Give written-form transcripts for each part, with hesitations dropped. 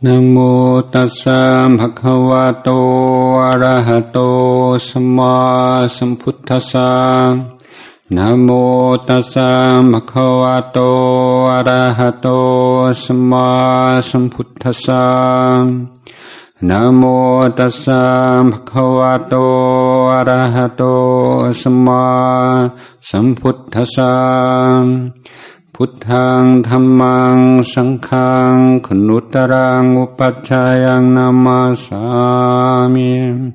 นะโมตัสสะภะคะวะโตอะระหะโตสัมมาสัมพุทธัสสะนะโมตัสสะภะคะวะโตอะระหะโตสัมมาสัมพุทธัสสะนะโมตัสสะภะคะวะโตอะระหะโตสัมมาสัมพุทธัสสะพุทธังธัมมังสังฆังขนุตตรังอุปัชฌายังนามาสามิ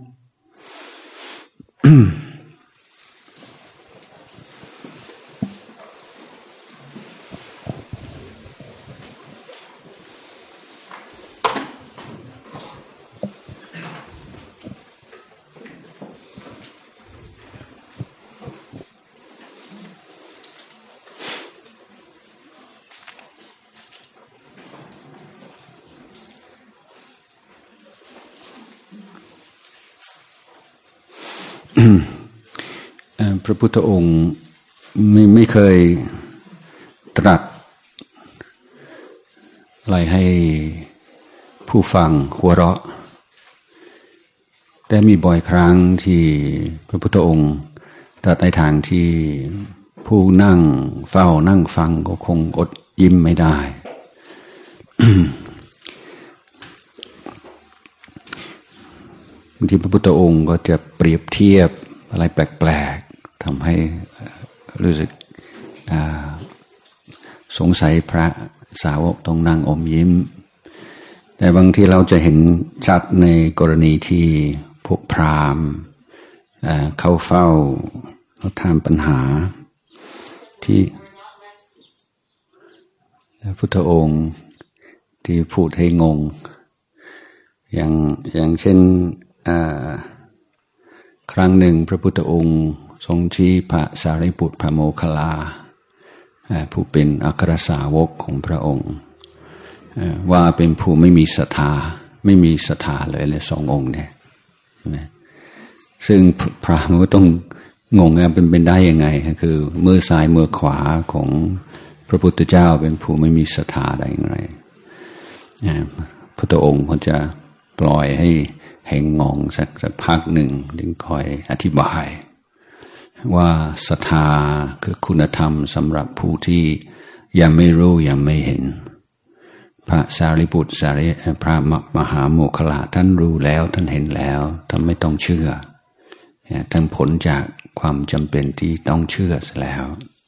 พระพุทธองค์ไม่เคยตรัสอะไรให้ผู้ฟังหัวเราะแต่มีบ่อยครั้งที่พระพุทธองค์ตรัสในทางที่ผู้นั่งเฝ้านั่งฟังก็คงอดยิ้มไม่ได้ บางทีพระพุทธองค์ก็จะเปรียบเทียบอะไรแปลกๆทำให้รู้สึกสงสัยพระสาวกต้องนั่งอมยิ้มแต่บางทีเราจะเห็นชัดในกรณีที่พวกพราหมณ์เข้าเฝ้าเขาถามปัญหาที่พระพุทธองค์ที่พูดให้งงอย่างเช่นครั้งหนึ่งพระพุทธองค์ทรงชี้พระสารีบุตรพระโมคคัลลาผู้เป็นอัครสาวกของพระองค์ว่าเป็นผู้ไม่มีศรัทธาเลยสององค์เนี่ยซึ่งพระมันก็ต้องงงเป็นได้ยังไงคือมือซ้ายมือขวาของพระพุทธเจ้าเป็นผู้ไม่มีศรัทธาได้อย่างไรพระองค์ก็จะปล่อยให้งงสักพักหนึ่งถึงคอยอธิบายว่าศรัทธาคือคุณธรรมสำหรับผู้ที่ยังไม่รู้ยังไม่เห็นพระสารีบุตรพระมหาโมคคัลลาท่านรู้แล้วท่านเห็นแล้วท่านไม่ต้องเชื่อท่านผลจากความจำเป็นที่ต้องเชื่อแล้ว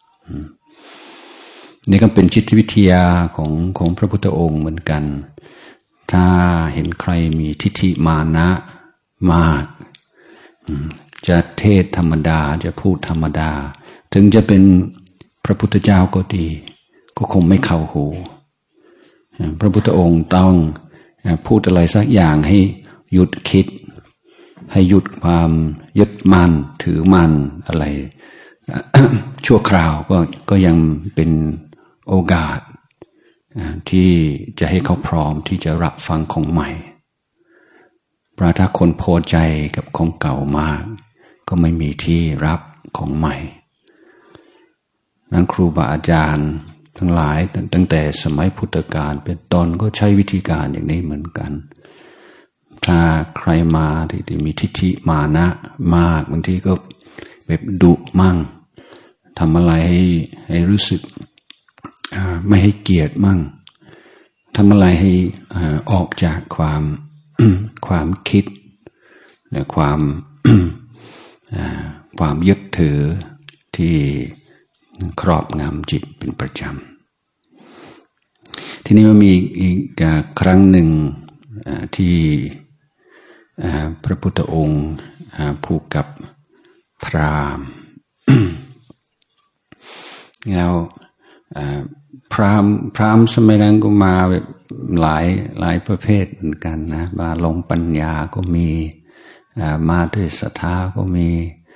นี่ก็เป็นจิตวิทยาของพระพุทธองค์เหมือนกันถ้าเห็นใครมีทิฏฐิมานะมากจะเทศธรรมดาจะพูดธรรมดาถึงจะเป็นพระพุทธเจ้าก็ดีก็คงไม่เข้าหูพระพุทธองค์ต้องพูดอะไรสักอย่างให้หยุดคิดให้หยุดความยึดมั่นถือมั่นอะไร ชั่วคราวก็ยังเป็นโอกาสที่จะให้เขาพร้อมที่จะรับฟังของใหม่เพราะถ้าคนพอใจกับของเก่ามากก็ไม่มีที่รับของใหม่นั้นครูบาอาจารย์ทั้งหลายตั้งแต่สมัยพุทธกาลเป็นต้นก็ใช้วิธีการอย่างนี้เหมือนกันถ้าใครมาที่มีทิฏฐิมานะมากบางทีก็แบบดุมั่งทำอะไรให้รู้สึกไม่ให้เกียรติมั่งทำอะไรให้ออกจากความคิดและความยึดถือที่ครอบงำจิตเป็นประจำทีนี้มันมีอีกครั้งหนึ่งที่พระพุทธองค์พูดกับพราหมณ์ แล้วพราหมณ์สมัยนั้นก็มาแบบหลายประเภทเหมือนกันนะมาลงปัญญาก็มีมาด้วยศรัทธาก็มี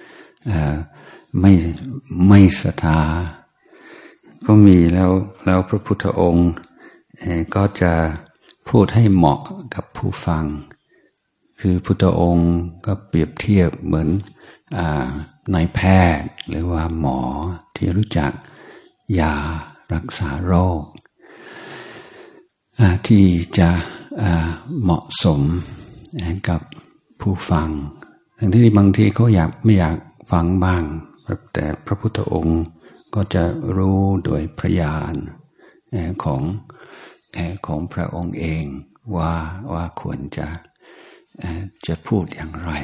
ไม่ศรัทธาก็มีแล้วพระพุทธองค์ก็จะพูดให้เหมาะกับผู้ฟังคือพุทธองค์ก็เปรียบเทียบเหมือนนายแพทย์หรือว่าหมอที่รู้จักยารักษาโรคที่จะเหมาะสมกับผู้ฟังทั้งที่บางทีเขาไม่อยากฟังบ้างแต่พระพุทธองค์ก็จะรู้โดยพยานของพระองค์เองว่าควรจะพูดอย่างไร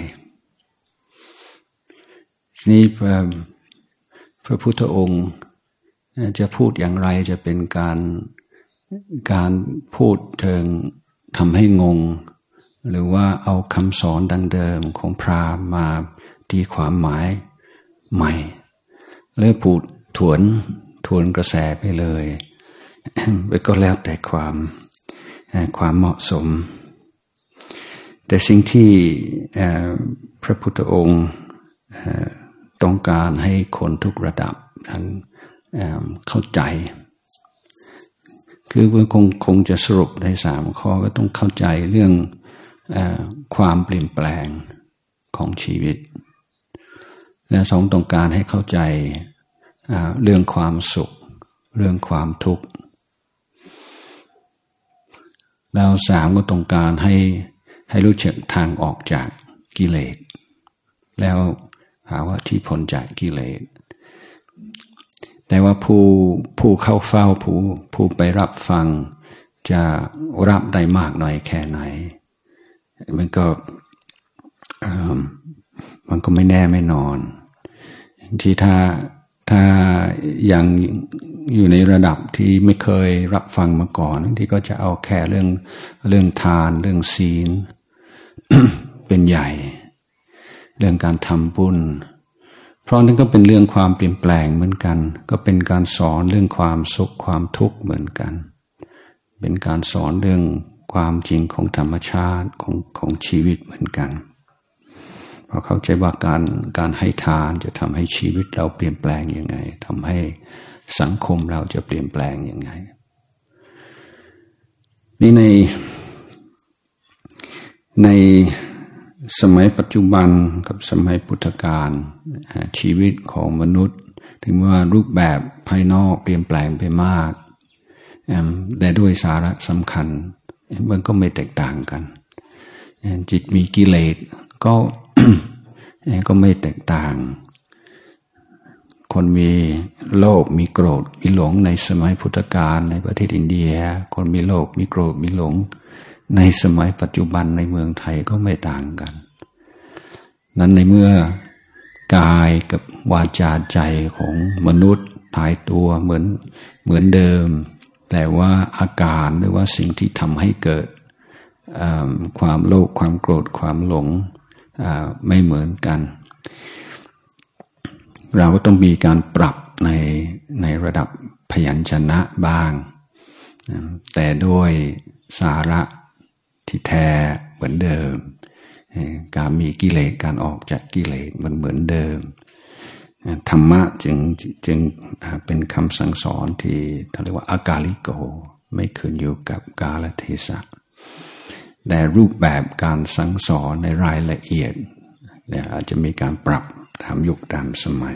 นี่พระพุทธองค์จะพูดอย่างไรจะเป็นการพูดเชิงทำให้งงหรือว่าเอาคำสอนดังเดิมของพราหมณ์มาตีความหมายใหม่หรือพูดทวนกระแสไปเลยก็แล้วแต่ความเหมาะสมแต่สิ่งที่พระพุทธองค์ต้องการให้คนทุกระดับนั้นเข้าใจคือคงจะสรุปได้3 ข้อก็ต้องเข้าใจเรื่องความเปลี่ยนแปลงของชีวิตและ2ต้องการให้เข้าใจเรื่องความสุขเรื่องความทุกข์แล้ว3ก็ต้องการให้รู้จักทางออกจากกิเลสแล้วหาว่าที่พ้นจากกิเลสแต่ว่าผู้เข้าเฝ้าผู้ไปรับฟังจะรับได้มากน้อยแค่ไหนมันก็ไม่แน่ไม่นอนที่ถ้ายังอยู่ในระดับที่ไม่เคยรับฟังมาก่อนที่ก็จะเอาแค่เรื่องทานเรื่องศีล เป็นใหญ่เรื่องการทำบุญเพราะนั่นก็เป็นเรื่องความเปลี่ยนแปลงเหมือนกันก็เป็นการสอนเรื่องความสุขความทุกข์เหมือนกันเป็นการสอนเรื่องความจริงของธรรมชาติของชีวิตเหมือนกันเพราะเข้าใจว่าการให้ทานจะทำให้ชีวิตเราเปลี่ยนแปลงยังไงทำให้สังคมเราจะเปลี่ยนแปลงยังไงนี่ในสมัยปัจจุบันกับสมัยพุทธกาลชีวิตของมนุษย์ถึงว่ารูปแบบภายนอกเปลี่ยนแปลงไปมากแต่ด้วยสาระสำคัญมันก็ไม่แตกต่างกันจิตมีกิเลสก็ ก็ไม่แตกต่างคนมีโลภมีโกรธมีหลงในสมัยพุทธกาลในประเทศอินเดียคนมีโลภมีโกรธมีหลงในสมัยปัจจุบันในเมืองไทยก็ไม่ต่างกันนั้นในเมื่อกายกับวาจาใจของมนุษย์ตายตัวเหมือนเดิมแต่ว่าอาการหรือว่าสิ่งที่ทำให้เกิดความโลภความโกรธความหลงไม่เหมือนกันเราก็ต้องมีการปรับในระดับพยัญชนะบ้างแต่ด้วยสาระที่แท้เหมือนเดิมการมีกิเลสการออกจากกิเลสมันเหมือนเดิมธรรมะจึงเป็นคำสั่งสอนที่เรียกว่าอากาลิโกไม่ขึ้นอยู่กับกาลเทศะแต่รูปแบบการสั่งสอนในรายละเอียดเนี่ยอาจจะมีการปรับตามยุคตามสมัย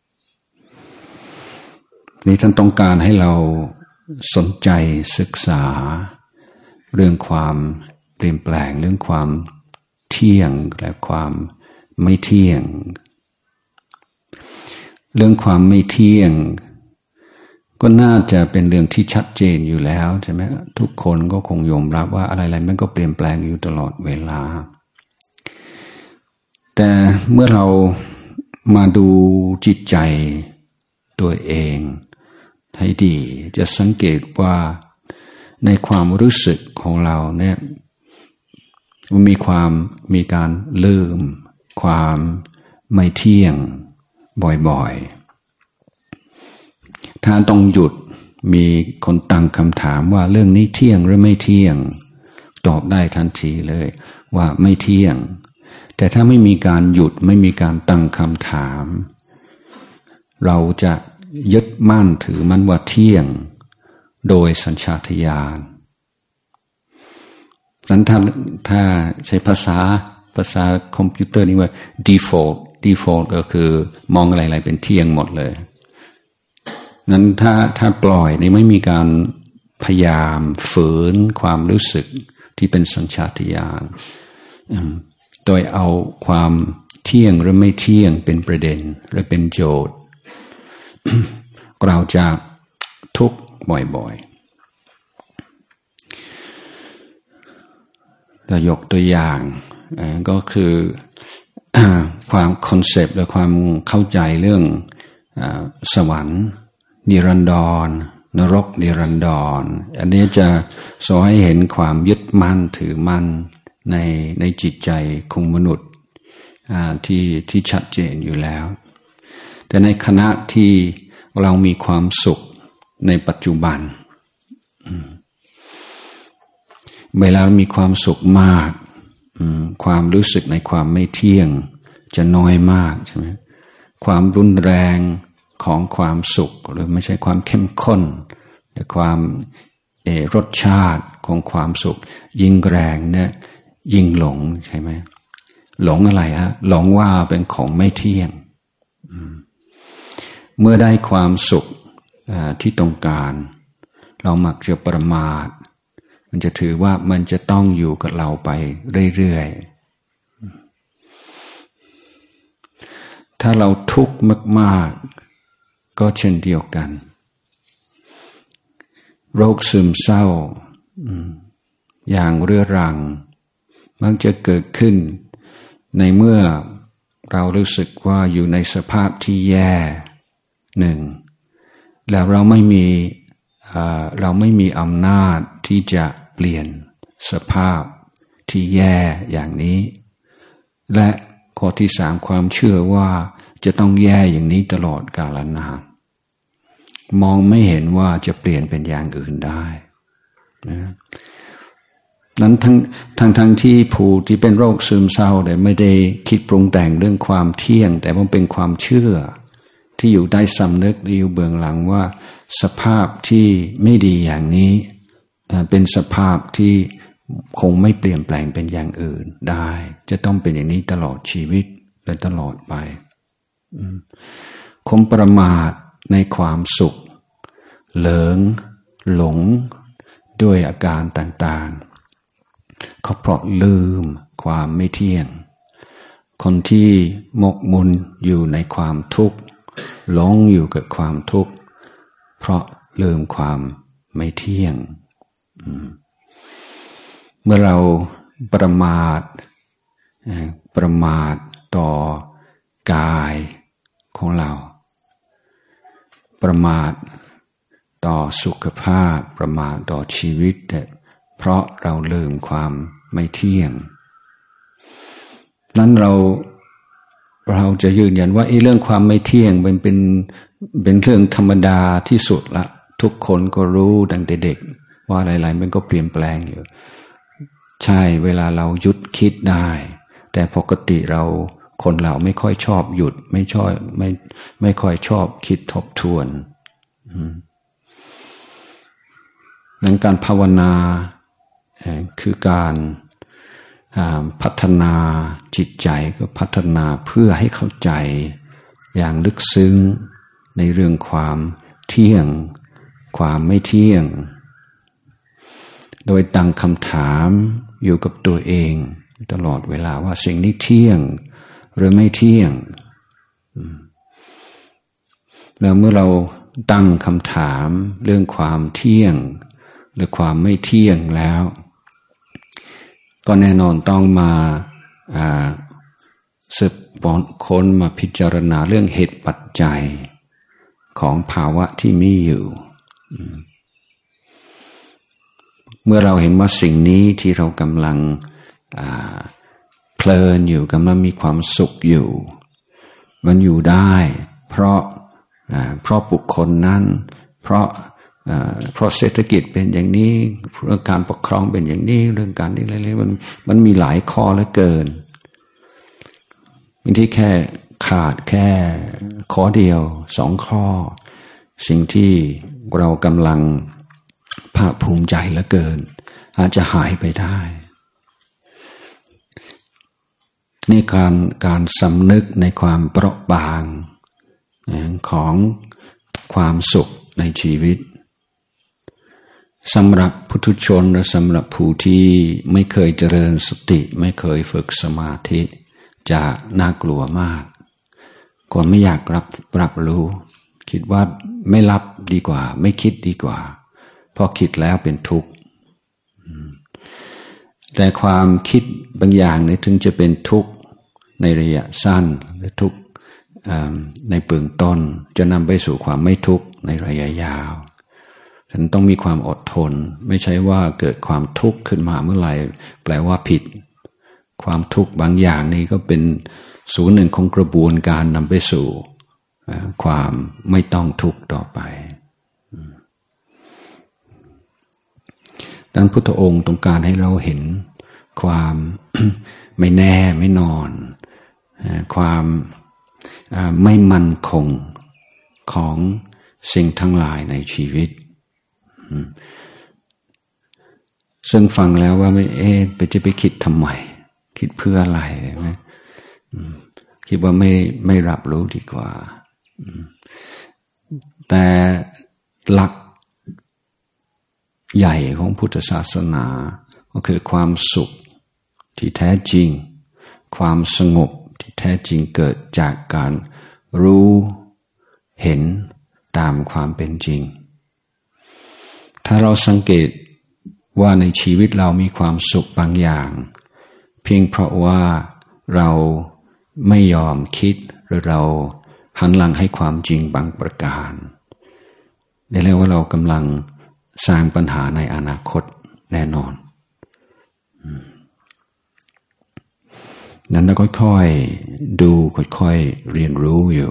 นี่ท่านต้องการให้เราสนใจศึกษาเรื่องความเปลี่ยนแปลงเรื่องความเที่ยงและความไม่เที่ยงเรื่องความไม่เที่ยงก็น่าจะเป็นเรื่องที่ชัดเจนอยู่แล้วใช่ไหมทุกคนก็คงยอมรับว่าอะไรๆมันก็เปลี่ยนแปลงอยู่ตลอดเวลาแต่เมื่อเรามาดูจิตใจตัวเองให้ดีจะสังเกตว่าในความรู้สึกของเราเนี่ยมันมีการลืมความไม่เที่ยงบ่อยๆถ้าต้องหยุดมีคนตั้งคำถามว่าเรื่องนี้เที่ยงหรือไม่เที่ยงตอบได้ทันทีเลยว่าไม่เที่ยงแต่ถ้าไม่มีการหยุดไม่มีการตั้งคำถามเราจะยึดมั่นถือมันว่าเที่ยงโดยสัญชาตญาณนั้นถ้าใช้ภาษาคอมพิวเตอร์นี่ว่า default ก็คือมองอะไรๆเป็นเที่ยงหมดเลยนั้นถ้าปล่อยนี่ไม่มีการพยายามฝืนความรู้สึกที่เป็นสัญชาตญาณโดยเอาความเที่ยงหรือไม่เที่ยงเป็นประเด็นหรือเป็นโจทย์ เราจะทุกข์บ่อยๆเรายกตัวอย่างก็คือ ความคอนเซปต์และความเข้าใจเรื่องสวรรค์นิรันดรนรกนิรันดรอันนี้จะสอนให้เห็นความยึดมั่นถือมั่นในจิตใจของมนุษย์ที่ชัดเจนอยู่แล้วแต่ในขณะที่เรามีความสุขในปัจจุบันเวลามีความสุขมากความรู้สึกในความไม่เที่ยงจะน้อยมากใช่ไหมความรุนแรงของความสุขหรือไม่ใช่ความเข้มข้นแต่ความรสชาติของความสุขยิ่งแรงเนี่ยยิ่งหลงใช่ไหมหลงอะไรฮะหลงว่าเป็นของไม่เที่ยงเมื่อได้ความสุขที่ต้องการเรามักจะประมาทมันจะถือว่ามันจะต้องอยู่กับเราไปเรื่อยๆถ้าเราทุกข์มากๆก็เช่นเดียวกันโรคซึมเศร้าอย่างเรื้อรังมักจะเกิดขึ้นในเมื่อเรารู้สึกว่าอยู่ในสภาพที่แย่หนึ่งแล้วเราไม่มีอำนาจที่จะเปลี่ยนสภาพที่แย่อย่างนี้และข้อที่สามความเชื่อว่าจะต้องแย่อย่างนี้ตลอดกาลนานมองไม่เห็นว่าจะเปลี่ยนเป็นอย่างอื่นได้นะนั้นทั้งที่ผู้ที่เป็นโรคซึมเศร้าแต่ไม่ได้คิดปรุงแต่งเรื่องความเที่ยงแต่มันเป็นความเชื่อที่อยู่ใต้สำนึกอยู่เบื้องหลังว่าสภาพที่ไม่ดีอย่างนี้เป็นสภาพที่คงไม่เปลี่ยนแปลงเป็นอย่างอื่นได้จะต้องเป็นอย่างนี้ตลอดชีวิตและตลอดไปคงประมาทในความสุขเหลิงหลงด้วยอาการต่างๆเขาเพราะลืมความไม่เที่ยงคนที่หมกมุ่นอยู่ในความทุกข์หลงอยู่กับความทุกข์เพราะลืมความไม่เที่ยงเมื่อเราประมาทต่อกายของเราประมาทต่อสุขภาพประมาทต่อชีวิตเพราะเราลืมความไม่เที่ยงนั้นเราจะยืนยันว่าเรื่องความไม่เที่ยงเป็นเรื่องธรรมดาที่สุดละทุกคนก็รู้ตั้งแต่เด็กว่าอะไรๆมันก็เปลี่ยนแปลงอยู่ใช่เวลาเราหยุดคิดได้แต่ปกติคนเราไม่ค่อยชอบหยุดไม่ค่อยชอบคิดทบทวนนั้นการภาวนาคือการพัฒนาจิตใจก็พัฒนาเพื่อให้เข้าใจอย่างลึกซึ้งในเรื่องความเที่ยงความไม่เที่ยงโดยตั้งคำถามอยู่กับตัวเองตลอดเวลาว่าสิ่งนี้เที่ยงหรือไม่เที่ยงแล้วเมื่อเราตั้งคำถามเรื่องความเที่ยงหรือความไม่เที่ยงแล้วก็แน่นอนต้องมาสืบค้นมาพิจารณาเรื่องเหตุปัจจัยของภาวะที่มีอยู่เมื่อเราเห็นว่าสิ่งนี้ที่เรากำลังเพลินอยู่กำลังมีความสุขอยู่มันอยู่ได้เพราะบุคคลนั้นเพราะเศรษฐกิจเป็นอย่างนี้เรื่องการปกครองเป็นอย่างนี้เรื่องการนี้อะไรมันมีหลายข้อเหลือเกินบางทีแค่ขาดแค่ข้อเดียว2 ข้อสิ่งที่เรากำลังภาคภูมิใจเหลือเกินอาจจะหายไปได้นี่การสำนึกในความเปราะบางของความสุขในชีวิตสำหรับปุถุชนและสำหรับผู้ที่ไม่เคยเจริญสติไม่เคยฝึกสมาธิจะน่ากลัวมากคนไม่อยากรับรู้คิดว่าไม่รับดีกว่าไม่คิดดีกว่าเพราะคิดแล้วเป็นทุกข์แต่ความคิดบางอย่างนี่ถึงจะเป็นทุกข์ในระยะสั้นหรือทุกข์ในเบื้องต้นจะนำไปสู่ความไม่ทุกข์ในระยะยาวฉันต้องมีความอดทนไม่ใช่ว่าเกิดความทุกข์ขึ้นมาเมื่อไหร่แปลว่าผิดความทุกข์บางอย่างนี้ก็เป็นส่วนหนึ่งของกระบวนการนำไปสู่ความไม่ต้องทุกข์ต่อไปดังพุทธองค์ต้องการให้เราเห็นความ ไม่แน่ไม่นอนความไม่มั่นคงของสิ่งทั้งหลายในชีวิตซึ่งฟังแล้วว่าไม่จะไปคิดทำไมคิดเพื่ออะไรไหมคิดว่าไม่รับรู้ดีกว่าแต่หลักใหญ่ของพุทธศาสนาก็คือความสุขที่แท้จริงความสงบที่แท้จริงเกิดจากการรู้เห็นตามความเป็นจริงถ้าเราสังเกตว่าในชีวิตเรามีความสุขบางอย่างเพียงเพราะว่าเราไม่ยอมคิดหรือเราหันหลังให้ความจริงบางประการได้เรียกว่าเรากำลังสร้างปัญหาในอนาคตแน่นอนนั้นเราค่อยๆดูค่อยๆเรียนรู้อยู่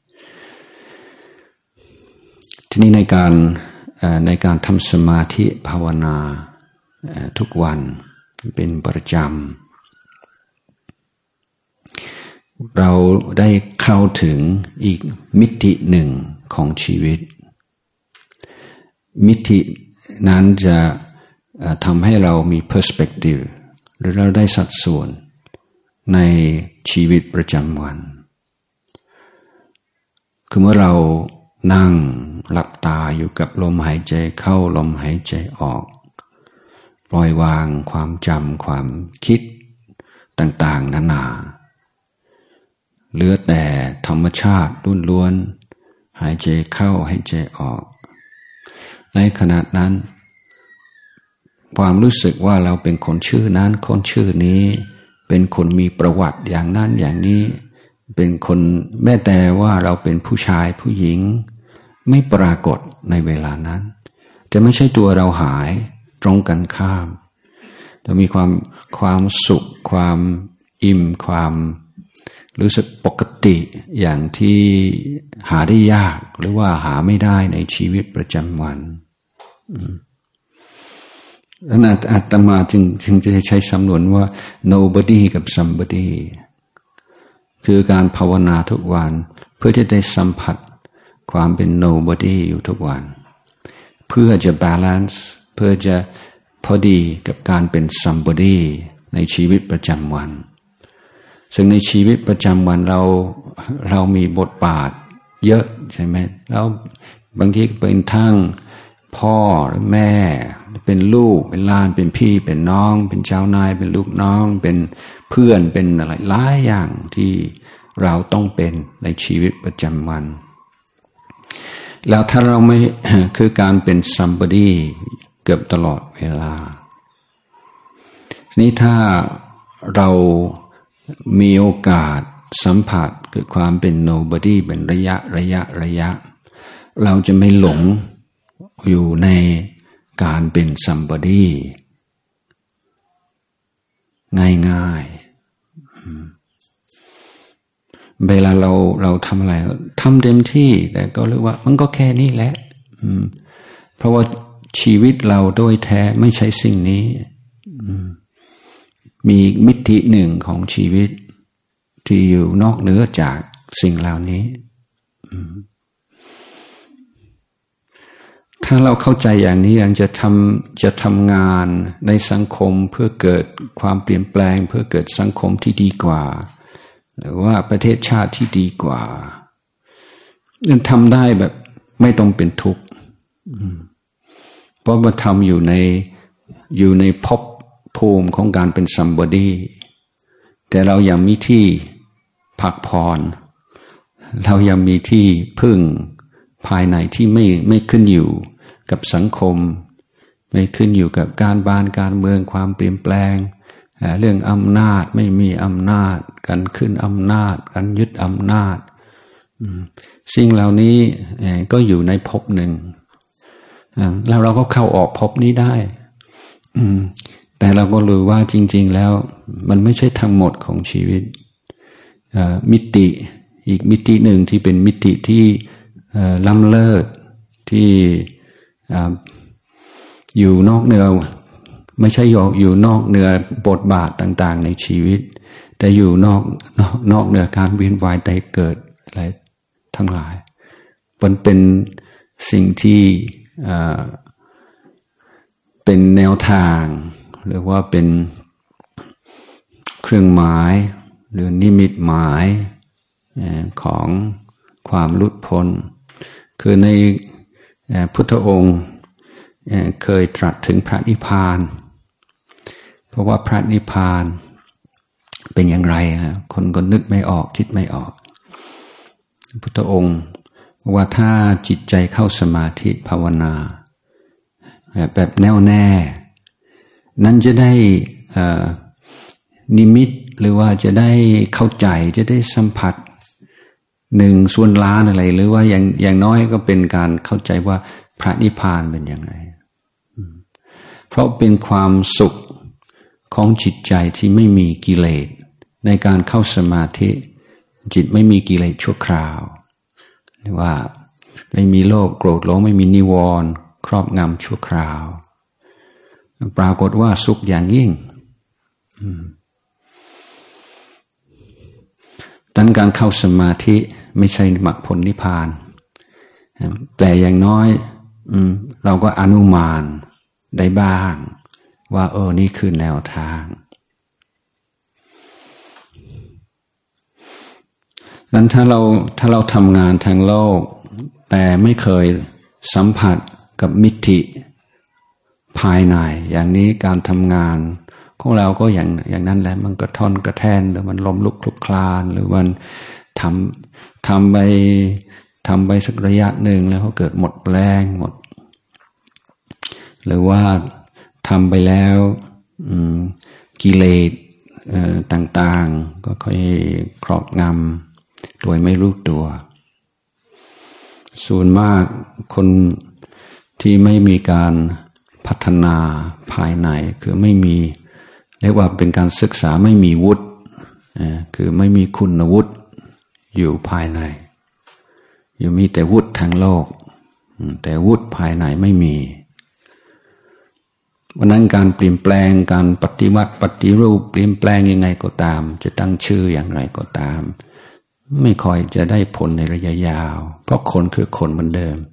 ทีนี้ในการทำสมาธิภาวนาทุกวันเป็นประจำเราได้เข้าถึงอีกมิติหนึ่งของชีวิตมิตินั้นจะทำให้เรามี perspective หรือเราได้สัดส่วนในชีวิตประจำวันคือเมื่อเรานั่งหลับตาอยู่กับลมหายใจเข้าลมหายใจออกปล่อยวางความจำความคิดต่างๆนานาเหลือแต่ธรรมชาติล้วนๆหายใจเข้าหายใจออกในขณะนั้นความรู้สึกว่าเราเป็นคนชื่อนั้นคนชื่อนี้เป็นคนมีประวัติอย่างนั้นอย่างนี้เป็นคนแม้แต่ว่าเราเป็นผู้ชายผู้หญิงไม่ปรากฏในเวลานั้นจะไม่ใช่ตัวเราหายตรงกันข้ามจะมีความสุขความอิ่มความรู้สึกปกติอย่างที่หาได้ยากหรือว่าหาไม่ได้ในชีวิตประจำวันแล้วอาตมาจึงจะใช้สำนวนว่า nobody กับ somebody คือการภาวนาทุกวันเพื่อจะได้สัมผัสความเป็น nobody อยู่ทุกวันเพื่อจะ balance เพื่อจะพอดีกับการเป็น somebody ในชีวิตประจำวันซึ่งในชีวิตประจำวันเรามีบทบาทเยอะใช่ไหมแล้วบางทีเป็นทั้งพ่อหรือแม่เป็นลูกเป็นหลานเป็นพี่เป็นน้องเป็นเจ้านายเป็นลูกน้องเป็นเพื่อนเป็นอะไรหลายอย่างที่เราต้องเป็นในชีวิตประจำวันแล้วถ้าเราไม่คือการเป็น somebody เกือบตลอดเวลานี้ถ้าเรามีโอกาสสัมผัสกับความเป็น nobody เป็นระยะเราจะไม่หลงอยู่ในการเป็น somebody ง่ายๆเวลาเราทำอะไรทำเต็มที่แต่ก็เรียกว่ามันก็แค่นี้แหละเพราะว่าชีวิตเราโดยแท้ไม่ใช่สิ่งนี้มีมิติหนึ่งของชีวิตที่อยู่นอกเหนือจากสิ่งเหล่านี้ถ้าเราเข้าใจอย่างนี้ยังจะทำงานในสังคมเพื่อเกิดความเปลี่ยนแปลงเพื่อเกิดสังคมที่ดีกว่าหรือว่าประเทศชาติที่ดีกว่ายังทำได้แบบไม่ต้องเป็นทุกข์เพราะมาทำอยู่ในภพภูมิของการเป็น somebody แต่เรายังมีที่พักผ่อนเรายังมีที่พึ่งภายในที่ไม่ขึ้นอยู่กับสังคมไม่ขึ้นอยู่กับการบ้านการเมืองความเปลี่ยนแปลงเรื่องอำนาจไม่มีอำนาจการขึ้นอำนาจการยึดอำนาจสิ่งเหล่านี้ก็อยู่ในภพหนึ่งแล้วเราก็เข้าออกภพนี้ได้แต่เราก็รู้ว่าจริงๆแล้วมันไม่ใช่ทั้งหมดของชีวิตมิติอีกมิติหนึ่งที่เป็นมิติที่ล้ำเลิศที่อยู่นอกเหนือไม่ใช่อยู่นอกเหนือบทบาทต่างๆในชีวิตแต่อยู่นอกเหนือการเวียนว่ายตายเกิดอะไรทั้งหลายมันเป็นสิ่งที่เป็นแนวทางหรือว่าเป็นเครื่องหมายหรือนิมิตหมายของความหลุดพ้นคือในพุทธองค์เคยตรัสถึงพระนิพพานเพราะว่าพระนิพพานเป็นอย่างไรคนก็นึกไม่ออกคิดไม่ออกพุทธองค์ว่าถ้าจิตใจเข้าสมาธิภาวนาแบบแน่วแน่นั้นจะได้นิมิตหรือว่าจะได้เข้าใจจะได้สัมผัส1/1,000,000อะไรหรือว่าอย่างน้อยก็เป็นการเข้าใจว่าพระนิพพานเป็นอย่างไรเพราะเป็นความสุขของจิตใจที่ไม่มีกิเลสในการเข้าสมาธิจิตไม่มีกิเลสชั่วคราวหรือว่าไม่มีโลภโกรธหลงไม่มีนิวรณ์ครอบงำชั่วคราวปรากฏว่าสุขอย่างยิ่งดังการเข้าสมาธิไม่ใช่มรรคผลนิพพานแต่อย่างน้อยเราก็อนุมานได้บ้างว่านี่คือแนวทางนั้นถ้าเราทำงานทางโลกแต่ไม่เคยสัมผัสกับมิติภายในอย่างนี้การทำงานของเราก็อย่างนั้นแหละมันกระท่อนกระแท่นหรือมันล้มลุกคลุกคลานหรือมันทำไปสักระยะหนึ่งแล้วก็เกิดหมดแรงหมดหรือว่าทำไปแล้วกิเลสต่างๆก็ค่อยครอบงำโดยไม่รู้ตัวส่วนมากคนที่ไม่มีการพัฒนาภายในคือไม่มีเรียกว่าเป็นการศึกษาไม่มีวุฒิคือไม่มีคุณวุฒิอยู่ภายในอยู่มีแต่วุฒิทางโลกแต่วุฒิภายในไม่มีวันนั้นการเปลี่ยนแปลงการปฏิวัติปฏิรูปเปลี่ยนแปลงยังไงก็ตามจะตั้งชื่ออย่างไรก็ตามไม่ค่อยจะได้ผลในระยะยาวเพราะคนคือคนเหมือนเดิม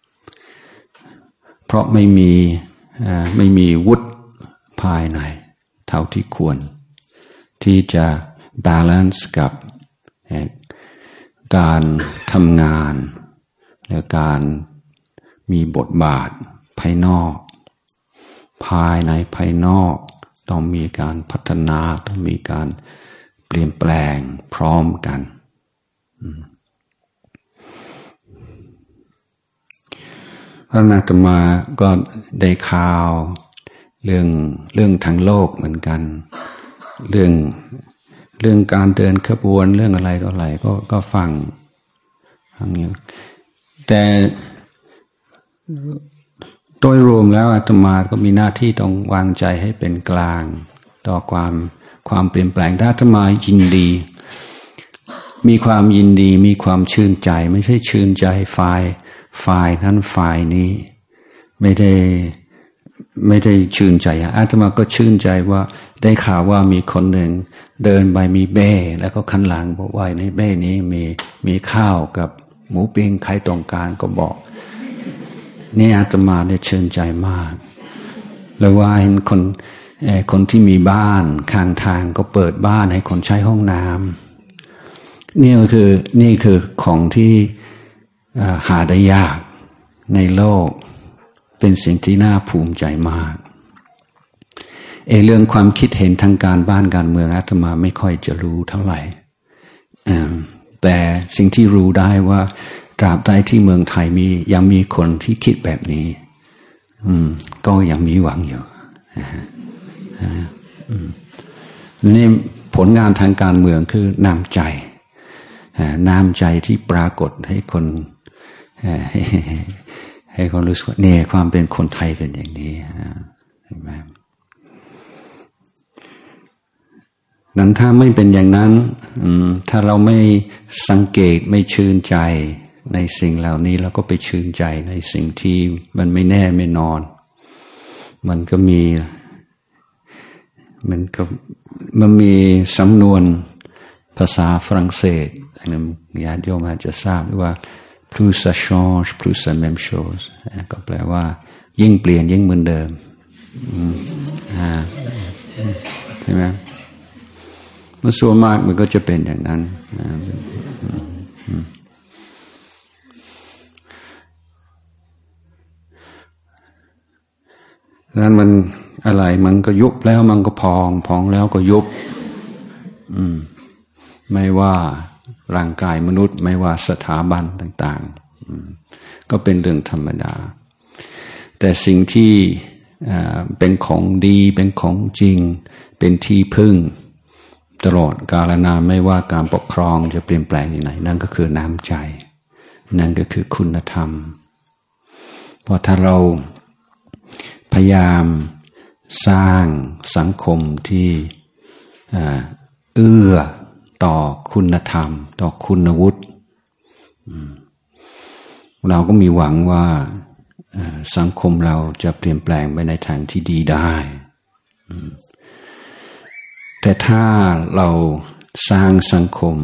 เพราะไม่มีวุฒิภายในเท่าที่ควรที่จะบาลานซ์กับการทำงานและการมีบทบาทภายนอกภายในภายนอกต้องมีการพัฒนาต้องมีการเปลี่ยนแปลงพร้อมกันพระอาตมาก็ได้ข่าวเรื่องทางโลกเหมือนกันเรื่องการเดินขบวนเรื่องอะไรต่ออะไรก็ฟังอย่างนี้แต่โดยรวมแล้วอาตมาก็มีหน้าที่ต้องวางใจให้เป็นกลางต่อความเปลี่ยนแปลงถ้าอาตมายินดีมีความยินดีมีความชื่นใจไม่ใช่ชื่นใจฝ่ายนั้นฝ่ายนี้ไม่ได้ชื่นใจอาตมาก็ชื่นใจว่าได้ข่าวว่ามีคนหนึ่งเดินไปมีเบ้แล้วก็ข้างหลังบอกว่าในเบ้นี้มีข้าวกับหมูปิ้งใครต้องการก็บอกนี่อาตมาได้ชื่นใจมากแล้วว่าเห็นคนที่มีบ้านข้างทางก็เปิดบ้านให้คนใช้ห้องน้ำนี่คือของที่หาได้ยากในโลกเป็นสิ่งที่น่าภูมิใจมากเรื่องความคิดเห็นทางการบ้านการเมืองอาตมาไม่ค่อยจะรู้เท่าไหร่แต่สิ่งที่รู้ได้ว่าตราบใดที่เมืองไทยยังมีคนที่คิดแบบนี้ก็ยังมีหวังอยู่นี่ผลงานทางการเมืองคือน้ำใจที่ปรากฏให้คนให้คนรู้สึกว่าเนี่ยความเป็นคนไทยเป็นอย่างนี้เห็นไหมนั้นถ้าไม่เป็นอย่างนั้นถ้าเราไม่สังเกตไม่ชื่นใจในสิ่งเหล่านี้เราก็ไปชื่นใจในสิ่งที่มันไม่แน่ไม่นอนมันมีสำนวนภาษาฝรั่งเศสญาติโยมอาจจะทราบว่า plus ça change plus la même chose ก็แปลว่ายิ่งเปลี่ยนยิ่งเหมือนเดิมใช่ไหมมันส่วนมากมันก็จะเป็นอย่างนั้นนั้นมันอะไรมันก็ยุบแล้วมันก็พองแล้วก็ยุบไม่ว่าร่างกายมนุษย์ไม่ว่าสถาบันต่างๆก็เป็นเรื่องธรรมดาแต่สิ่งที่เป็นของดีเป็นของจริงเป็นที่พึ่งตลอดกาลนานไม่ว่าการปกครองจะเปลี่ยนแปลงอย่างไรนั่นก็คือน้ำใจนั่นก็คือคุณธรรมเพราะถ้าเราพยายามสร้างสังคมที่เอื้อต่อคุณธรรมต่อคุณวุฒิเราก็มีหวังว่าสังคมเราจะเปลี่ยนแปลงไปในทางที่ดีได้แต่ถ้าเราสร้างสังคม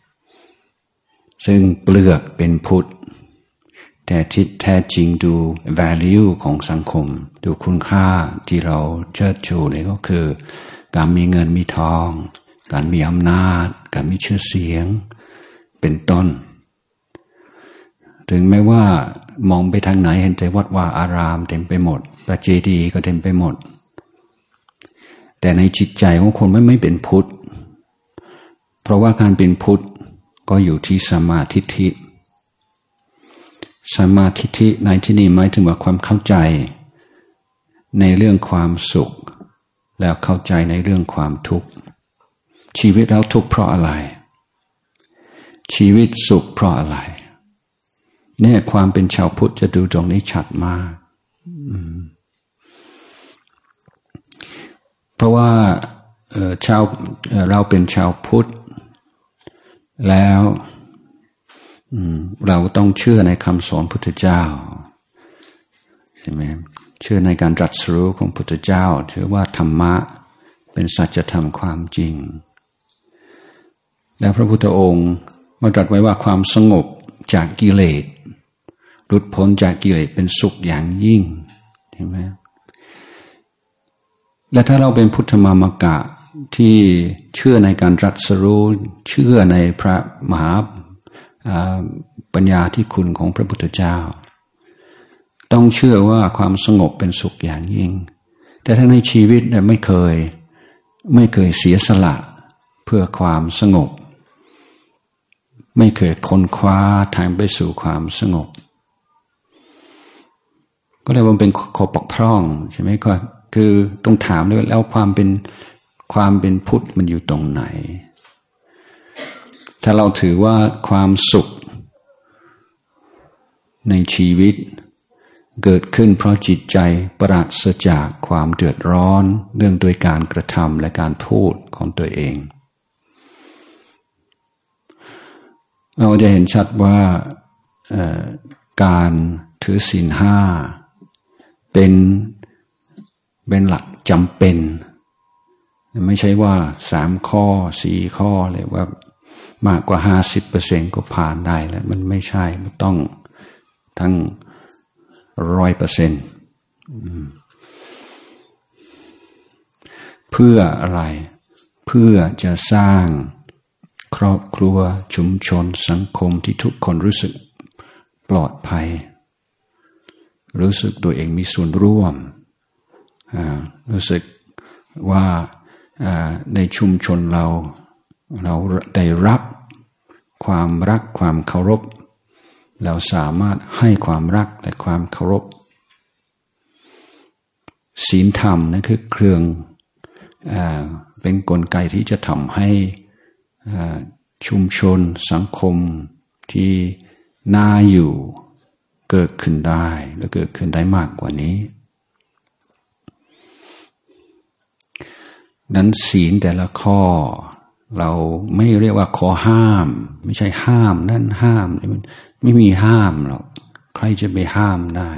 ซึ่งเปลือกเป็นพุทธแต่ที่แท้จริงดู value ของสังคมดูคุณค่าที่เราเชิดชูนี่ก็คือการมีเงินมีทองการมีอำนาจการมีชื่อเสียงเป็นต้นถึงแม้ว่ามองไปทางไหนเห็นแต่วัดวาอารามเต็มไปหมดพระเจดีย์ก็เต็มไปหมดแต่ในจิตใจของคนไม่เป็นพุทธเพราะว่าการเป็นพุทธก็อยู่ที่สัมมาทิฏฐิสัมมาทิฏฐิในที่นี้หมายถึงว่าความเข้าใจในเรื่องความสุขแล้วเข้าใจในเรื่องความทุกข์ชีวิตเราทุกข์เพราะอะไรชีวิตสุขเพราะอะไรเนี่ยความเป็นชาวพุทธจะดูตรงนี้ชัดมากเพราะว่าเราเป็นชาวพุทธแล้วเราต้องเชื่อในคำสอนพุทธเจ้าใช่ไหมเชื่อในการตรัสรู้ของพุทธเจ้าเชื่อว่าธรรมะเป็นสัจธรรมความจริงแล้วพระพุทธองค์มาตรัสไว้ว่าความสงบจากกิเลสหลุดพ้นจากกิเลสเป็นสุขอย่างยิ่งใช่ไหมและถ้าเราเป็นพุทธมามกะที่เชื่อในการตรัสรู้เชื่อในพระมหาปัญญาที่คุณของพระพุทธเจ้าต้องเชื่อว่าความสงบเป็นสุขอย่างยิ่งแต่ถ้าในชีวิตเนี่ยไม่เคยเสียสละเพื่อความสงบไม่เคยค้นคว้าทางไปสู่ความสงบก็เลยมันเป็นข้อบกพร่องใช่ไหมก็คือต้องถามด้วยแล้วความเป็นพุทธมันอยู่ตรงไหนถ้าเราถือว่าความสุขในชีวิตเกิดขึ้นเพราะจิตใจปราศจากความเดือดร้อนเนื่องโดยการกระทำและการพูดของตัวเองเราจะเห็นชัดว่าการถือศีลห้าเป็นหลักจำเป็นไม่ใช่ว่า3 ข้อ4 ข้อเลยว่ามากกว่า 50% ก็ผ่านได้แล้วมันไม่ใช่มันต้องทั้ง 100% เพื่ออะไรเพื่อจะสร้างครอบครัวชุมชนสังคมที่ทุกคนรู้สึกปลอดภัยรู้สึกตัวเองมีส่วนร่วมรู้สึกว่าในชุมชนเราได้รับความรักความเคารพเราสามารถให้ความรักและความเคารพศีลธรรมนั่นคือเครื่องเป็นกลไกที่จะทำให้ชุมชนสังคมที่น่าอยู่เกิดขึ้นได้และเกิดขึ้นได้มากกว่านี้นั้นศีลแต่ละข้อเราไม่เรียกว่าข้อห้ามไม่ใช่ห้ามนั่นห้ามนี่มันไม่มีห้ามหรอกใครจะไปห้ามได้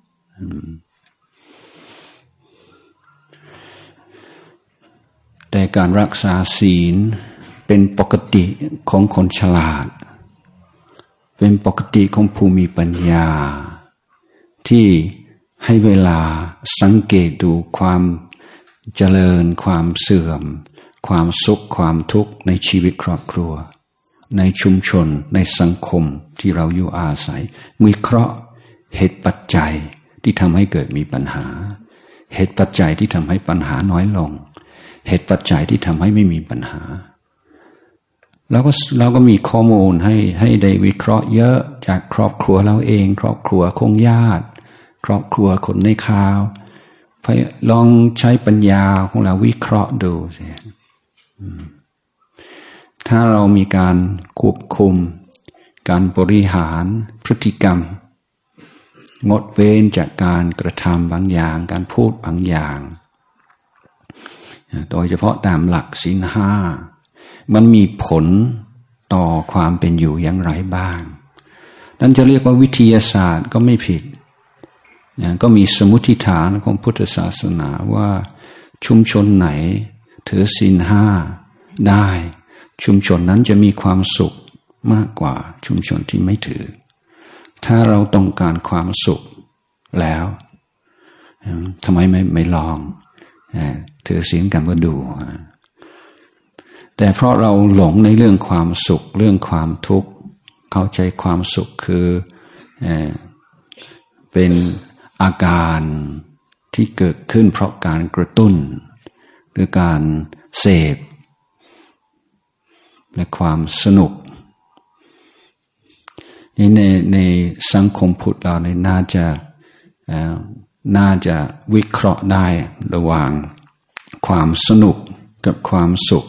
แต่การรักษาศีลเป็นปกติของคนฉลาดเป็นปกติของผู้มีปัญญาที่ให้เวลาสังเกตดูความเจริญความเสื่อมความสุขความทุกข์ในชีวิตครอบครัวในชุมชนในสังคมที่เราอยู่อาศัยวิเคราะห์เหตุปัจจัยที่ทำให้เกิดมีปัญหาเหตุปัจจัยที่ทำให้ปัญหาน้อยลงเหตุปัจจัยที่ทำให้ไม่มีปัญหาเราก็มีข้อมูลให้ได้วิเคราะห์เยอะจากครอบครัวเราเองครอบครัวของญาติครอบครัวคนในข่าวลองใช้ปัญญาของเราวิเคราะห์ดูสิถ้าเรามีการควบคุมการบริหารพฤติกรรมงดเว้นจากการกระทำบางอย่างการพูดบางอย่างโดยเฉพาะตามหลักศีลห้ามันมีผลต่อความเป็นอยู่อย่างไรบ้างนั่นจะเรียกว่าวิทยาศาสตร์ก็ไม่ผิดก็มีสมมุติฐานของพุทธศาสนาว่าชุมชนไหนถือศีลห้าได้ชุมชนนั้นจะมีความสุขมากกว่าชุมชนที่ไม่ถือถ้าเราต้องการความสุขแล้วทำไมไม่ลองถือศีลกันมาดูแต่เพราะเราหลงในเรื่องความสุขเรื่องความทุกข์เข้าใจความสุขคือเป็นอาการที่เกิดขึ้นเพราะการกระตุ้นหรือการเสพและความสนุกในสังคมพุทธเราเนี่ยน่าจะวิเคราะห์ได้ระหว่างความสนุกกับความสุข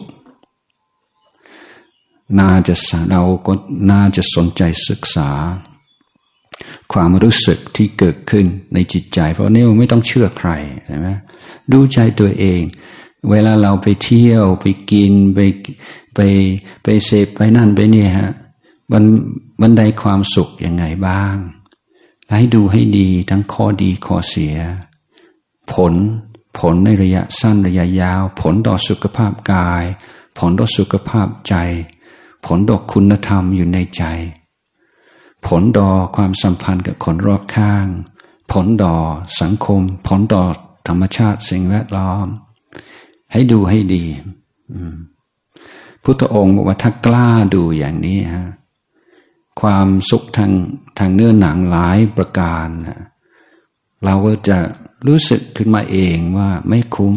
เราก็น่าจะสนใจศึกษาความรู้สึกที่เกิดขึ้นในจิตใจเพราะนี่ไม่ต้องเชื่อใครใช่ไหมดูใจตัวเองเวลาเราไปเที่ยวไปกินไปเสพไปนั่นไปนี่ฮะมันได้ความสุขยังไงบ้างให้ดูให้ดีทั้งข้อดีข้อเสียผลในระยะสั้นระยะยาวผลต่อสุขภาพกายผลต่อสุขภาพใจผลต่อคุณธรรมอยู่ในใจผลต่อความสัมพันธ์กับคนรอบข้างผลต่อสังคมผลต่อธรรมชาติสิ่งแวดล้อมให้ดูให้ดีพุทธองค์บอกว่าถ้ากล้าดูอย่างนี้ฮะความสุขทางเนื้อหนังหลายประการเราก็จะรู้สึกขึ้นมาเองว่าไม่คุ้ม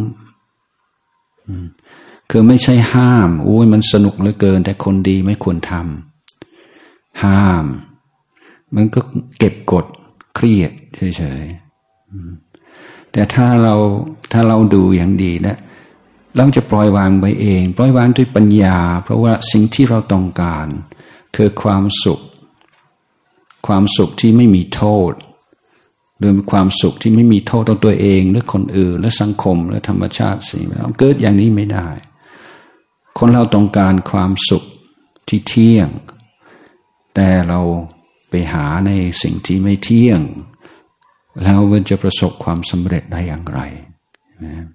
คือไม่ใช่ห้ามโอ้ยมันสนุกเหลือเกินแต่คนดีไม่ควรทำห้ามมันก็เก็บกดเครียดเฉยๆแต่ถ้าเราดูอย่างดีนะเราจะปล่อยวางไปเองปล่อยวางด้วยปัญญาเพราะว่าสิ่งที่เราต้องการคือความสุขที่ไม่มีโทษหรือความสุขที่ไม่มีโทษต่อตัวเองหรือคนอื่นและสังคมและธรรมชาติสิ่งนั้นเกิดอย่างนี้ไม่ได้คนเราต้องการความสุขที่เที่ยงแต่เราไปหาในสิ่งที่ไม่เที่ยงแล้วมันจะประสบความสำเร็จได้อย่างไรนะ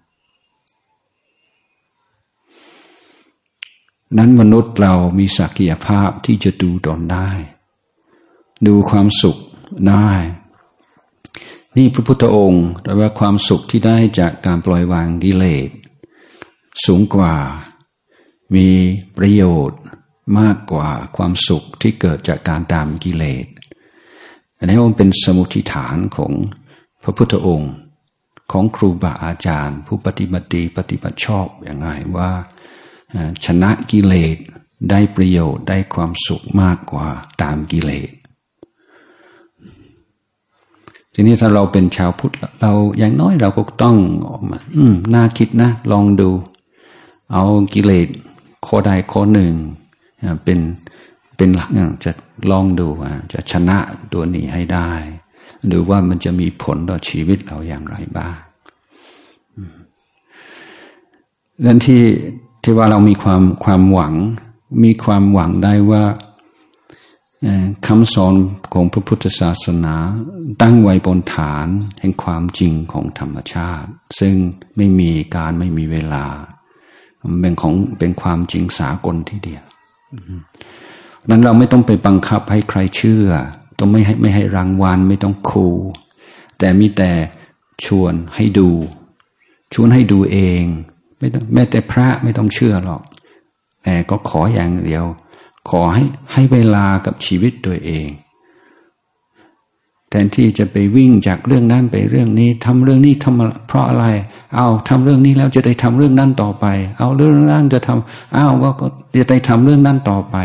นั้นมนุษย์เรามีศักยภาพที่จะดูตนได้ดูความสุขได้นี่พระพุทธองค์แต่ว่าความสุขที่ได้จากการปล่อยวางกิเลสสูงกว่ามีประโยชน์มากกว่าความสุขที่เกิดจากการตามกิเลสอันนี้มันเป็นสมุทิฐานของระพุทธองค์ของครูบาอาจารย์ผู้ปฏิบัติดีปฏิบัติชอบอย่างไรว่าชนะกิเลสได้ประโยชน์ได้ความสุขมากกว่าตามกิเลสทีนี้ถ้าเราเป็นชาวพุทธเราอย่างน้อยเราก็ต้องน่าคิดนะลองดูเอากิเลสข้อใดข้อหนึ่งเป็นหลักจะลองดูจะชนะตัวนี้ให้ได้หรือว่ามันจะมีผลต่อชีวิตเราอย่างไรบ้างดังที่ว่าเรามีความหวังได้ว่าคำสอนของพระพุทธศาสนาตั้งไว้บนฐานแห่งความจริงของธรรมชาติซึ่งไม่มีการไม่มีเวลาเป็นความจริงสากลทีเดียวนั้นเราไม่ต้องไปบังคับให้ใครเชื่อต้องไม่ให้รางวัลไม่ต้องขู่แต่มีแต่ชวนให้ดูเองไม่ต้องแม้แต่พระไม่ต้องเชื่อหรอกแต่ก็ขออย่างเดียวขอให้เวลากับชีวิตตัวเองแทนที่จะไปวิ่งจากเรื่องนั้นไปเรื่องนี้ทำเรื่องนี้ทำเพราะอะไรเอาทำเรื่องนี้แล้วจะได้ทำเรื่องนั้นต่อไปเอาเรื่องนั้นจะทำก็จะได้ทำเรื่องนั้นต่อไป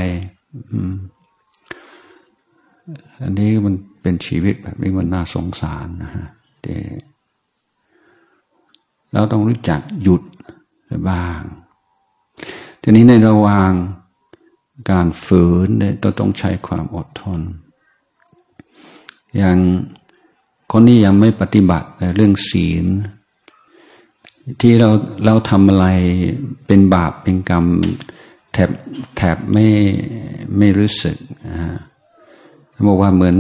อันนี้มันเป็นชีวิตแบบนี้มันน่าสงสารนะฮะแต่เราต้องรู้จักหยุดบ้างทีนี้ในระหว่างการฝืนเนี่ยต้องใช้ความอดทนอย่างคนนี้ยังไม่ปฏิบัติเรื่องศีลที่เราทำอะไรเป็นบาปเป็นกรรมแถบไม่รู้สึกบอกว่าเหมือน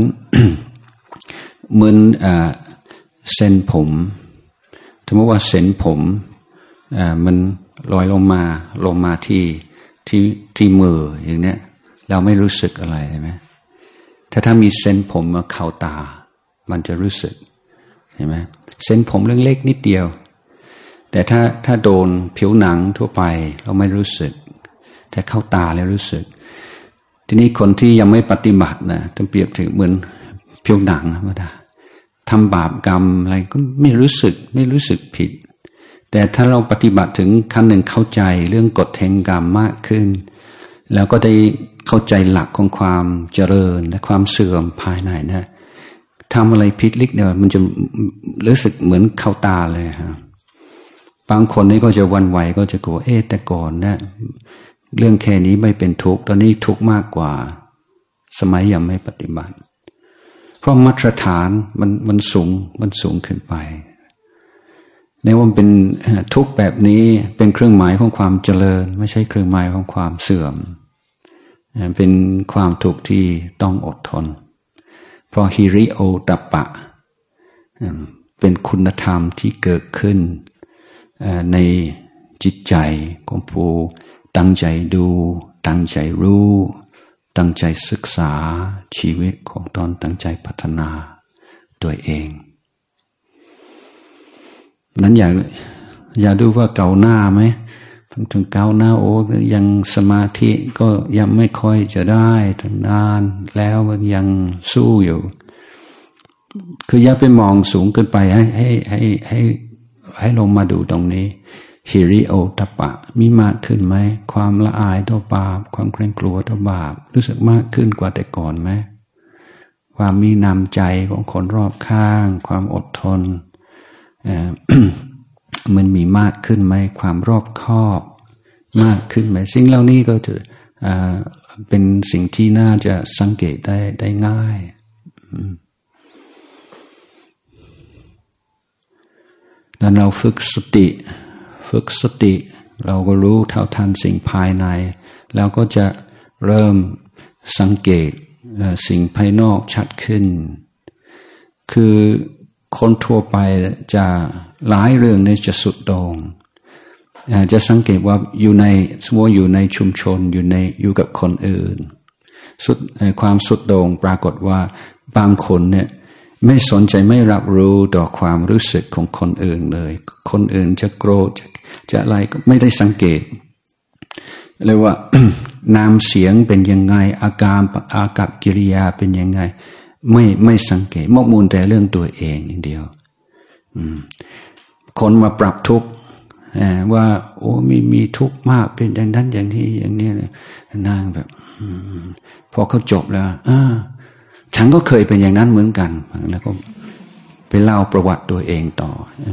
เส้นผมสมมติว่าเส้นผมมันลอยลงมาที่มืออย่างเนี้ยเราไม่รู้สึกอะไรใช่ไหมถ้ามีเส้นผมมาเข้าตามันจะรู้สึกเห็นไหมเส้นผมเรื่องเล็กนิดเดียวแต่ถ้าโดนผิวหนังทั่วไปเราไม่รู้สึกแต่เข้าตาแล้วรู้สึกทีนี้คนที่ยังไม่ปฏิบัตินะต้องเปรียบถึงเหมือนผิวหนังธรรมดาทำบาปกรรมอะไรก็ไม่รู้สึกผิดแต่ถ้าเราปฏิบัติถึงขั้นหนึ่งเข้าใจเรื่องกฎแห่งกรรมมากขึ้นแล้วก็ได้เข้าใจหลักของความเจริญและความเสื่อมภายในนะทำอะไรผิดลิกเดียวมันจะรู้สึกเหมือนเข้าตาเลยฮะบางคนนี่ก็จะวันไหวก็จะกลัวแต่ก่อนนะเรื่องแค่นี้ไม่เป็นทุกข์ตอนนี้ทุกข์มากกว่าสมัยยังไม่ปฏิบัติเพราะมาตรฐานมันสูงขึ้นไปในว่าเป็นทุกข์แบบนี้เป็นเครื่องหมายของความเจริญไม่ใช่เครื่องหมายของความเสื่อมเป็นความทุกข์ที่ต้องอดทนเพราะฮิริโอตัปปะเป็นคุณธรรมที่เกิดขึ้นในจิตใจของผู้ตั้งใจดูตั้งใจรู้ตั้งใจศึกษาชีวิตของตนตั้งใจพัฒนาตัวเองนั้นอย่าดูว่าเก่าหน้าไหมถึงเก่าหน้ายังสมาธิก็ยังไม่ค่อยจะได้ทั้งนานแล้วมันยังสู้อยู่คืออย่าไปมองสูงเกินไปให้ลงมาดูตรงนี้ฮิริโอตัปปะมีมากขึ้นไหมความละอายต่อบาปความเกรงกลัวต่อบาปรู้สึกมากขึ้นกว่าแต่ก่อนไหมความมีน้ำใจของคนรอบข้างความอดทนมันมีมากขึ้นไหมความรอบคอบมากขึ้นไหมสิ่งเหล่านี้ก็จะเป็นสิ่งที่น่าจะสังเกตได้ง่ายแล้วเราฝึกสติเราก็รู้เท่าทันสิ่งภายในแล้วก็จะเริ่มสังเกตสิ่งภายนอกชัดขึ้นคือคนทั่วไปจะหลายเรื่องนี้จะสุดโต่งจะสังเกตว่าสมมติอยู่ในชุมชนอยู่กับคนอื่นความสุดโต่งปรากฏว่าบางคนเนี่ยไม่สนใจไม่รับรู้ต่อความรู้สึกของคนอื่นเลยคนอื่นจะโกรธจะอะไรก็ไม่ได้สังเกตเลยว่า น้ำเสียงเป็นยังไงอากับกิริยาเป็นยังไงไม่สังเกตมกมุ่นแต่เรื่องตัวเองอย่างเดียวคนมาปรับทุกข์ว่าโอ้มีทุกข์มากเป็นอย่างนั้นอย่างนี้อย่างนี้เลยนั่งแบบพอเขาจบแล้วฉันก็เคยเป็นอย่างนั้นเหมือนกันแล้วก็ไปเล่าประวัติตัวเองต่อ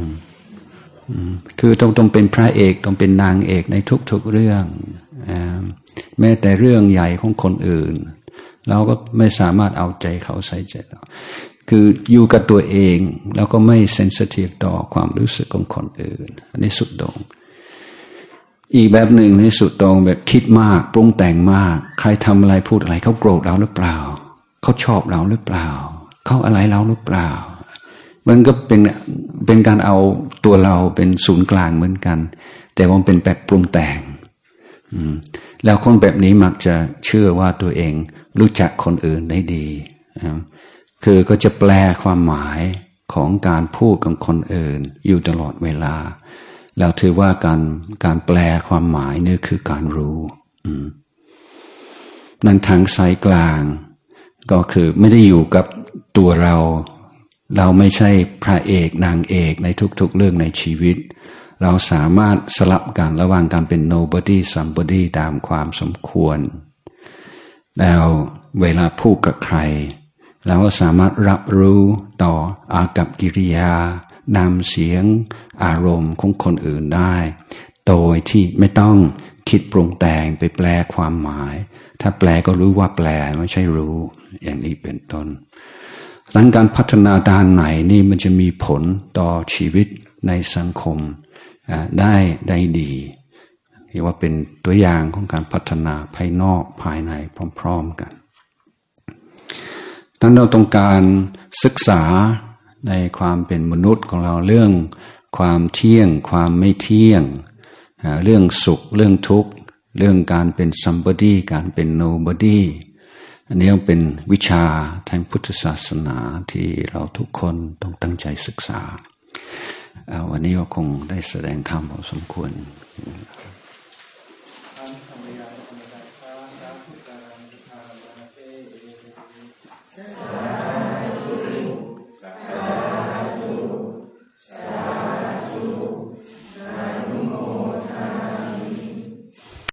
คือต้องเป็นพระเอกต้องเป็นนางเอกในทุกๆเรื่องแม้แต่เรื่องใหญ่ของคนอื่นเราก็ไม่สามารถเอาใจเขาใส่ใจเราคืออยู่กับตัวเองแล้วก็ไม่เซนซิทีฟต่อความรู้สึกของคนอื่นอันนี้สุดโต่งอีกแบบหนึ่งนี่สุดโต่งแบบคิดมากปรุงแต่งมากใครทำอะไรพูดอะไรเขาโกรธเราหรือเปล่าเขาชอบเราหรือเปล่าเขาอะไรเราหรือเปล่ามันก็เป็นการเอาตัวเราเป็นศูนย์กลางเหมือนกันแต่ว่าเป็นแบบปรุงแต่งแล้วคนแบบนี้มักจะเชื่อว่าตัวเองรู้จักคนอื่นได้ดีคือก็จะแปลความหมายของการพูดกับคนอื่นอยู่ตลอดเวลาแล้วถือว่าการแปลความหมายนี่คือการรู้นั่นทางสายกลางก็คือไม่ได้อยู่กับตัวเราไม่ใช่พระเอกนางเอกในทุกๆเรื่องในชีวิตเราสามารถสลับกันระหว่างการเป็น nobody somebody ตามความสมควรแล้วเวลาพูดกับใครเราก็สามารถรับรู้ต่ออากัปกิริยานามเสียงอารมณ์ของคนอื่นได้โดยที่ไม่ต้องคิดปรุงแต่งไปแปลความหมายถ้าแปลก็รู้ว่าแปลไม่ใช่รู้อย่างนี้เป็นต้นดังนั้นการพัฒนาด้านไหนนี่มันจะมีผลต่อชีวิตในสังคมได้ดีเรียกว่าเป็นตัวอย่างของการพัฒนาภายนอกภายในพร้อมๆกันนั้นเราต้องการศึกษาในความเป็นมนุษย์ของเราเรื่องความเที่ยงความไม่เที่ยงเรื่องสุขเรื่องทุกข์เรื่องการเป็น somebody การเป็น nobody อันนี้เป็นวิชาทางพุทธศาสนาที่เราทุกคนต้องตั้งใจศึกษาวันนี้ก็คงได้แสดงธรรมพอสมควร